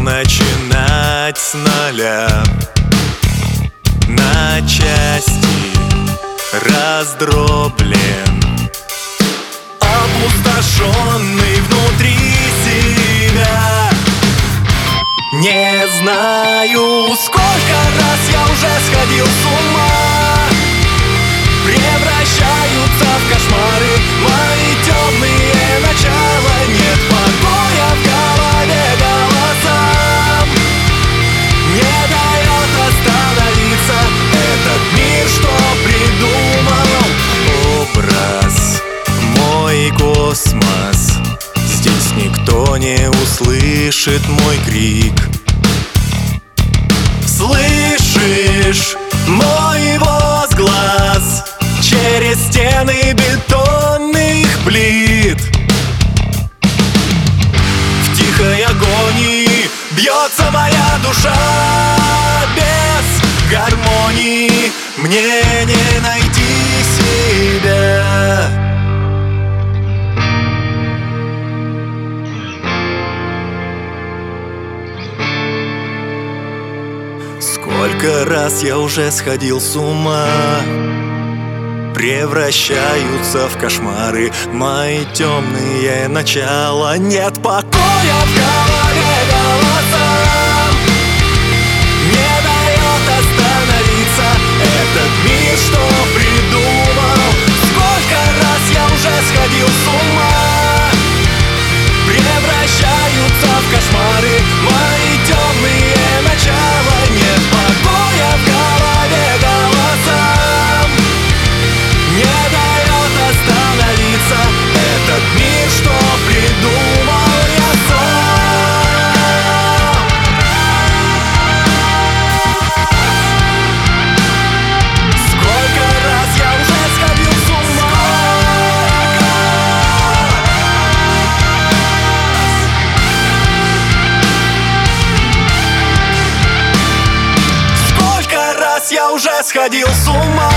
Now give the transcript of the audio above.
начинать с нуля, на части раздроблен, опустошенный внутри себя. Не знаю, сколько раз я уже сходил с ума. Превращаются в кошмары мои темные начала. Нет покоя в голове голосам, не дает остановиться этот мир, что придумал. Образ мой космос, здесь никто не услышит мой крик. Слышишь мой возглас через стены бетонных плит? В тихой агонии бьется моя душа. Без гармонии мне не найти себя. Сколько раз я уже сходил с ума. Превращаются в кошмары мои темные начала. Нет покоя в голове голосам, не дает остановиться этот мир, что придумал. Сколько раз я уже сходил с ума. Превращаются в кошмары мои темные начала. Нет покоя в голове голосам, не дает остановиться этот мир, что придумал я сам. Сколько раз я уже сходил с ума. Сколько раз я уже сходил с ума.